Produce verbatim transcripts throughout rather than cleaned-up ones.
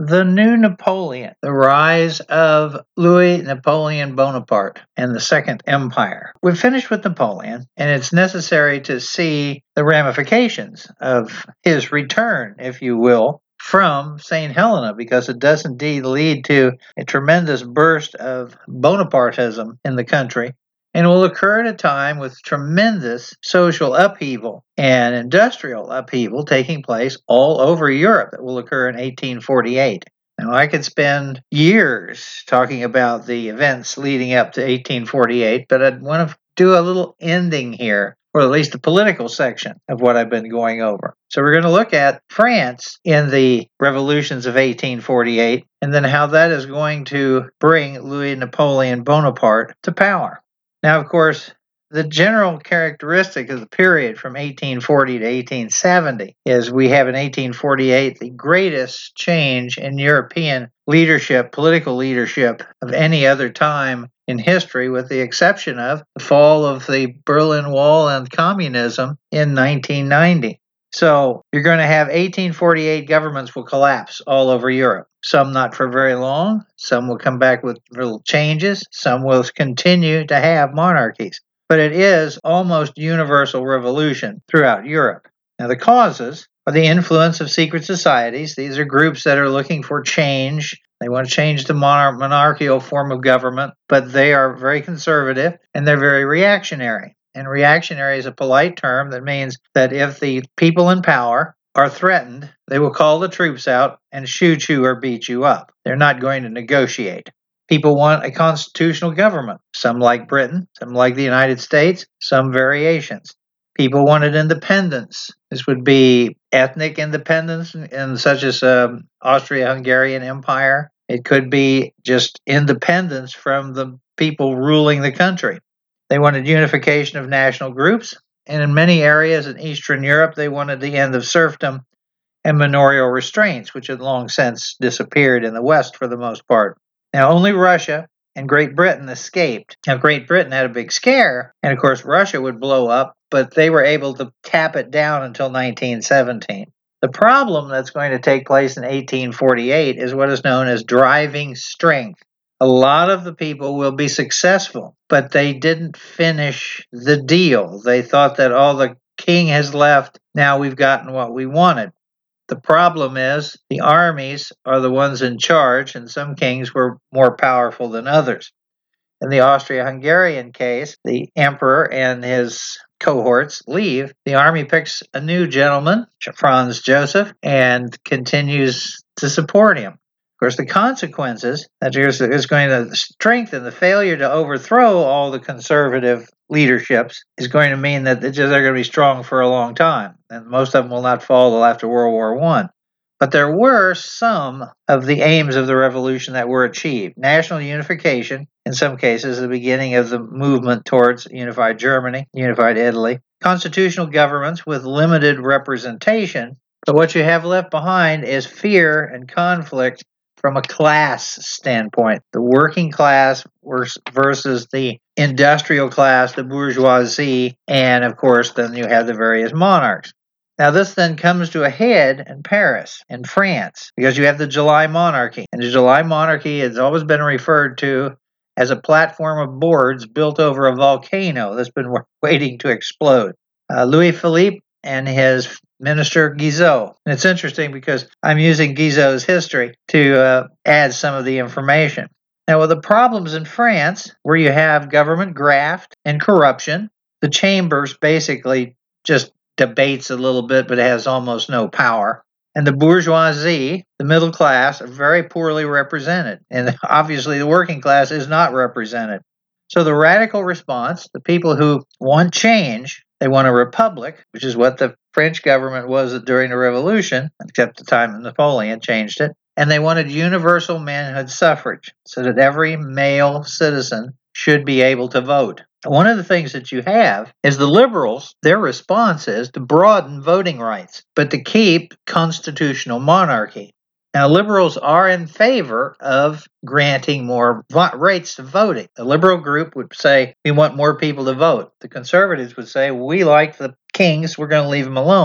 The New Napoleon, the rise of Louis Napoleon Bonaparte and the Second Empire. We've finished with Napoleon, and it's necessary to see the ramifications of his return, if you will, from Saint Helena, because it does indeed lead to a tremendous burst of Bonapartism in the country. And will occur at a time with tremendous social upheaval and industrial upheaval taking place all over Europe that will occur in eighteen forty-eight. Now, I could spend years talking about the events leading up to eighteen forty-eight, but I'd want to do a little ending here, or at least the political section of what I've been going over. So we're going to look at France in the revolutions of eighteen forty-eight, and then how that is going to bring Louis Napoleon Bonaparte to power. Now, of course, the general characteristic of the period from eighteen forty to eighteen seventy is we have in eighteen forty-eight the greatest change in European leadership, political leadership, of any other time in history, with the exception of the fall of the Berlin Wall and communism in nineteen ninety. So you're going to have eighteen forty-eight governments will collapse all over Europe. Some not for very long. Some will come back with little changes. Some will continue to have monarchies. But it is almost universal revolution throughout Europe. Now, the causes are the influence of secret societies. These are groups that are looking for change. They want to change the monar- monarchical form of government, but they are very conservative and they're very reactionary. And reactionary is a polite term that means that if the people in power are threatened, they will call the troops out and shoot you or beat you up. They're not going to negotiate. People want a constitutional government. Some like Britain, some like the United States, some variations. People wanted independence. This would be ethnic independence, in such as um, Austria-Hungarian Empire. It could be just independence from the people ruling the country. They wanted unification of national groups, and in many areas in Eastern Europe, they wanted the end of serfdom and manorial restraints, which had long since disappeared in the West for the most part. Now, only Russia and Great Britain escaped. Now, Great Britain had a big scare, and of course, Russia would blow up, but they were able to tap it down until nineteen seventeen. The problem that's going to take place in eighteen forty-eight is what is known as driving strength. A lot of the people will be successful, but they didn't finish the deal. They thought that all the king has left, now we've gotten what we wanted. The problem is the armies are the ones in charge, and some kings were more powerful than others. In the Austria-Hungarian case, the emperor and his cohorts leave. The army picks a new gentleman, Franz Joseph, and continues to support him. Of course, the consequences that is going to strengthen the failure to overthrow all the conservative leaderships is going to mean that they're going to be strong for a long time, and most of them will not fall until after World War One. But there were some of the aims of the revolution that were achieved. National unification, in some cases, the beginning of the movement towards unified Germany, unified Italy. Constitutional governments with limited representation. But what you have left behind is fear and conflict from a class standpoint. The working class versus the industrial class, the bourgeoisie, and of course, then you have the various monarchs. Now, this then comes to a head in Paris, in France, because you have the July Monarchy. And the July Monarchy has always been referred to as a platform of boards built over a volcano that's been waiting to explode. Uh, Louis Philippe and his minister Guizot. And it's interesting because I'm using Guizot's history to uh, add some of the information. Now, with the problems in France, where you have government graft and corruption, the chambers basically just debates a little bit, but it has almost no power. And the bourgeoisie, the middle class, are very poorly represented. And obviously the working class is not represented. So the radical response, the people who want change, they want a republic, which is what the French government was during the Revolution, except the time Napoleon changed it. And they wanted universal manhood suffrage, so that every male citizen should be able to vote. One of the things that you have is the liberals, their response is to broaden voting rights, but to keep constitutional monarchy. Now, liberals are in favor of granting more vo- rights to voting. The liberal group would say, we want more people to vote. The conservatives would say, we like the kings, we're going to leave them alone.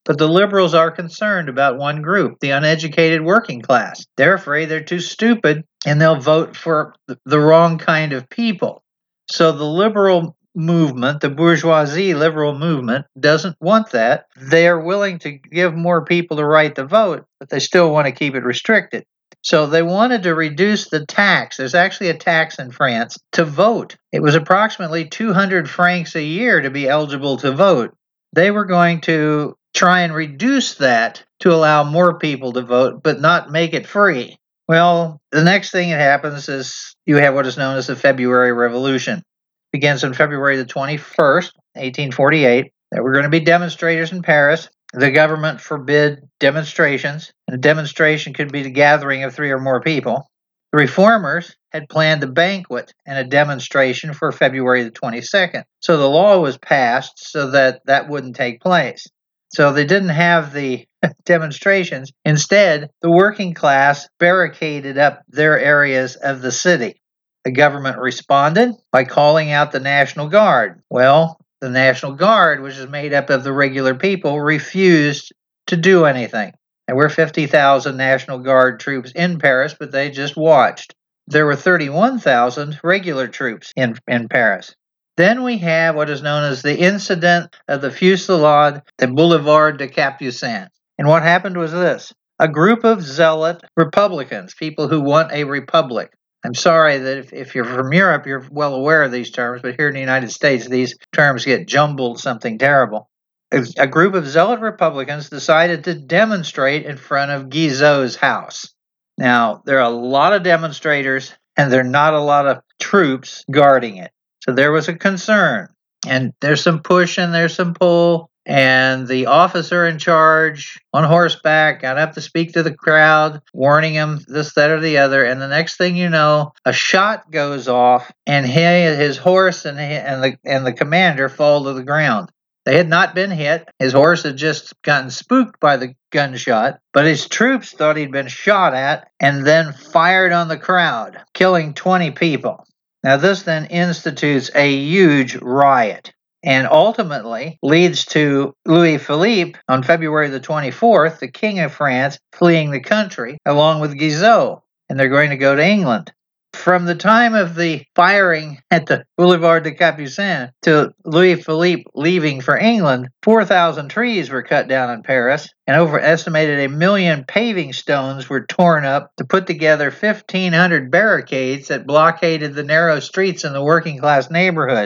But the liberals are concerned about one group, the uneducated working class. They're afraid they're too stupid and they'll vote for the wrong kind of people. So the liberal movement, the bourgeoisie liberal movement, doesn't want that. They are willing to give more people the right to vote, but they still want to keep it restricted. So they wanted to reduce the tax. There's actually a tax in France to vote. It was approximately two hundred francs a year to be eligible to vote. They were going to try and reduce that to allow more people to vote, but not make it free. Well, the next thing that happens is you have what is known as the February Revolution. It begins on February the twenty-first, eighteen forty-eight. There were going to be demonstrators in Paris. The government forbid demonstrations, and a demonstration could be the gathering of three or more people. The reformers had planned a banquet and a demonstration for February the twenty-second. So the law was passed so that that wouldn't take place. So they didn't have the demonstrations. Instead, the working class barricaded up their areas of the city. The government responded by calling out the National Guard. Well, the National Guard, which is made up of the regular people, refused to do anything. There were fifty thousand National Guard troops in Paris, but they just watched. There were thirty-one thousand regular troops in, in Paris. Then we have what is known as the incident of the Fusillade de Boulevard de Capucines. And what happened was this. A group of zealot Republicans, people who want a republic. I'm sorry that if, if you're from Europe, you're well aware of these terms, but here in the United States, these terms get jumbled something terrible. A group of zealot Republicans decided to demonstrate in front of Guizot's house. Now, there are a lot of demonstrators, and there are not a lot of troops guarding it. So there was a concern, and there's some push and there's some pull, and the officer in charge on horseback got up to speak to the crowd, warning them this, that, or the other, and the next thing you know, a shot goes off, and he, his horse and, he, and, the, and the commander fall to the ground. They had not been hit. His horse had just gotten spooked by the gunshot, but his troops thought he'd been shot at and then fired on the crowd, killing twenty people. Now, this then institutes a huge riot and ultimately leads to Louis Philippe on February the twenty-fourth, the King of France, fleeing the country along with Guizot, and they're going to go to England. From the time of the firing at the Boulevard de Capucines to Louis Philippe leaving for England, four thousand trees were cut down in Paris, and over estimated a million paving stones were torn up to put together fifteen hundred barricades that blockaded the narrow streets in the working class neighborhood.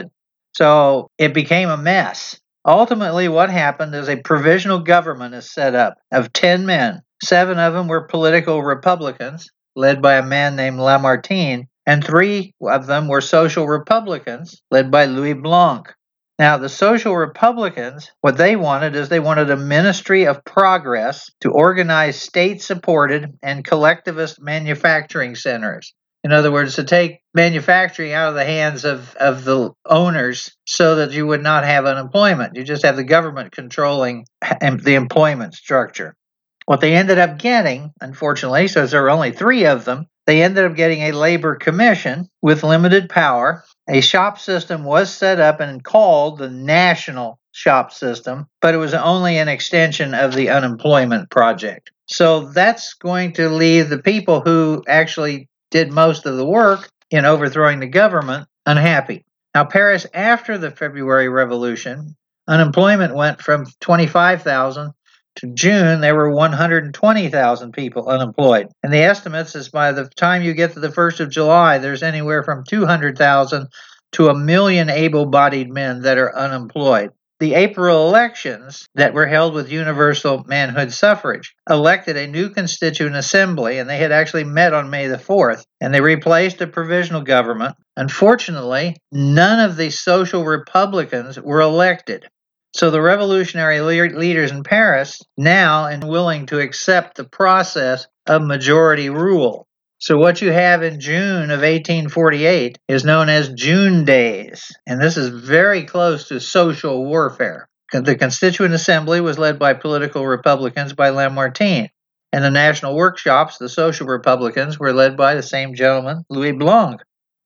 So it became a mess. Ultimately, what happened is a provisional government is set up of ten men. Seven of them were political Republicans, led by a man named Lamartine, and three of them were social Republicans, led by Louis Blanc. Now, the social Republicans, what they wanted is they wanted a ministry of progress to organize state-supported and collectivist manufacturing centers. In other words, to take manufacturing out of the hands of, of the owners so that you would not have unemployment. You just have the government controlling the employment structure. What they ended up getting, unfortunately, since there were only three of them, they ended up getting a labor commission with limited power. A shop system was set up and called the National Shop System, but it was only an extension of the unemployment project. So that's going to leave the people who actually did most of the work in overthrowing the government unhappy. Now, Paris, after the February Revolution, unemployment went from twenty-five thousand to June, there were one hundred twenty thousand people unemployed. And the estimates is by the time you get to the first of July, there's anywhere from two hundred thousand to a million able-bodied men that are unemployed. The April elections that were held with universal manhood suffrage elected a new constituent assembly, and they had actually met on May the fourth, and they replaced a provisional government. Unfortunately, none of the social Republicans were elected. So the revolutionary le- leaders in Paris now are willing to accept the process of majority rule. So what you have in June of eighteen forty-eight is known as June Days, and this is very close to social warfare. The Constituent Assembly was led by political Republicans by Lamartine, and the national workshops, the social Republicans, were led by the same gentleman, Louis Blanc.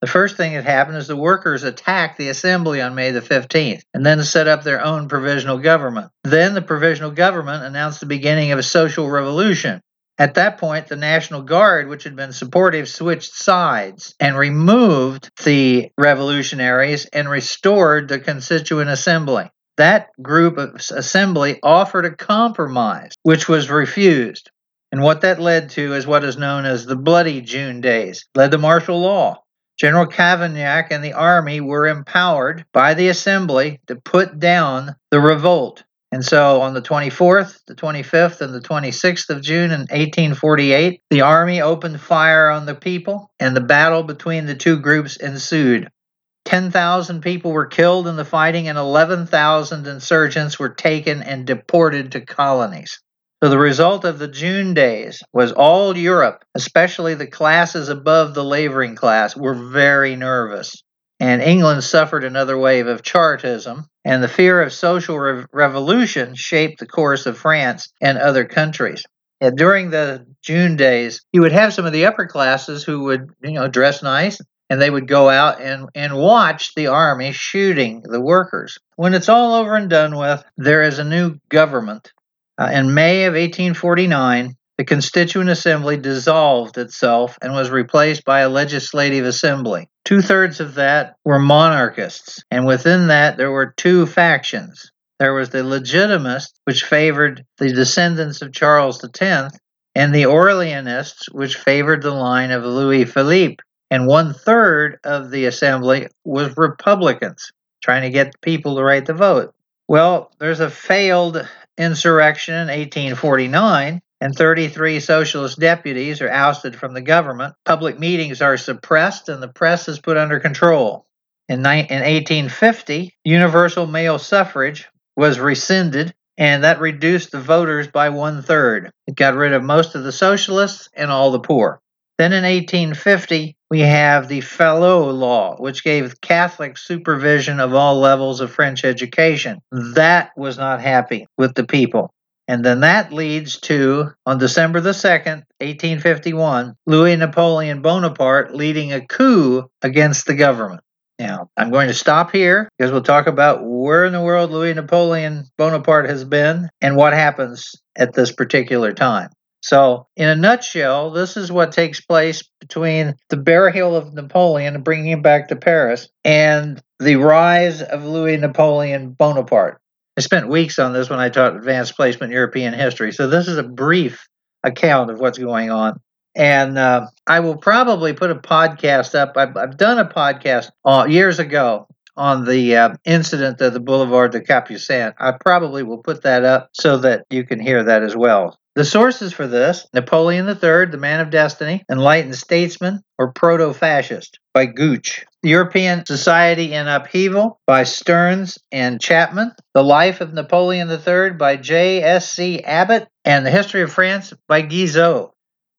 The first thing that happened is the workers attacked the assembly on May the fifteenth and then set up their own provisional government. Then the provisional government announced the beginning of a social revolution. At that point, the National Guard, which had been supportive, switched sides and removed the revolutionaries and restored the Constituent Assembly. That group of assembly offered a compromise, which was refused. And what that led to is what is known as the Bloody June Days, led to martial law. General Cavaignac and the army were empowered by the assembly to put down the revolt. And so on the twenty-fourth, the twenty-fifth, and the twenty-sixth of June in eighteen forty-eight, the army opened fire on the people, and the battle between the two groups ensued. ten thousand people were killed in the fighting, and eleven thousand insurgents were taken and deported to colonies. So the result of the June Days was all Europe, especially the classes above the laboring class, were very nervous. And England suffered another wave of Chartism, and the fear of social re- revolution shaped the course of France and other countries. And during the June Days, you would have some of the upper classes who would, you know, dress nice, and they would go out and, and watch the army shooting the workers. When it's all over and done with, there is a new government. Uh, in May of eighteen forty-nine, the Constituent Assembly dissolved itself and was replaced by a legislative assembly. Two-thirds of that were monarchists, and within that there were two factions. There was the Legitimists, which favored the descendants of Charles the Tenth, and the Orleanists, which favored the line of Louis Philippe. And one-third of the assembly was Republicans, trying to get people to write the vote. Well, there's a failed insurrection in eighteen forty-nine, and thirty-three socialist deputies are ousted from the government. Public meetings are suppressed, and the press is put under control. In, in eighteen fifty, universal male suffrage was rescinded, and that reduced the voters by one-third. It got rid of most of the socialists and all the poor. Then in eighteen fifty, we have the Fallot Law, which gave Catholic supervision of all levels of French education. That was not happy with the people. And then that leads to, on December the second, eighteen fifty-one, Louis Napoleon Bonaparte leading a coup against the government. Now, I'm going to stop here because we'll talk about where in the world Louis Napoleon Bonaparte has been and what happens at this particular time. So, in a nutshell, this is what takes place between the burial of Napoleon and bringing him back to Paris and the rise of Louis Napoleon Bonaparte. I spent weeks on this when I taught Advanced Placement European History, so this is a brief account of what's going on. And uh, I will probably put a podcast up. I've, I've done a podcast uh, years ago on the uh, incident of the Boulevard de Capucines. I probably will put that up so that you can hear that as well. The sources for this: Napoleon the Third, The Man of Destiny, Enlightened Statesman, or Proto-Fascist, by Gooch. The European Society in Upheaval, by Stearns and Chapman. The Life of Napoleon the Third, by J S C Abbott. And The History of France, by Guizot.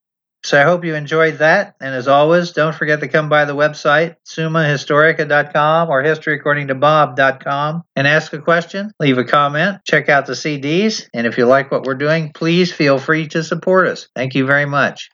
So I hope you enjoyed that. And as always, don't forget to come by the website, summa historica dot com or history according to bob dot com, and ask a question, leave a comment, check out the C Ds. And if you like what we're doing, please feel free to support us. Thank you very much.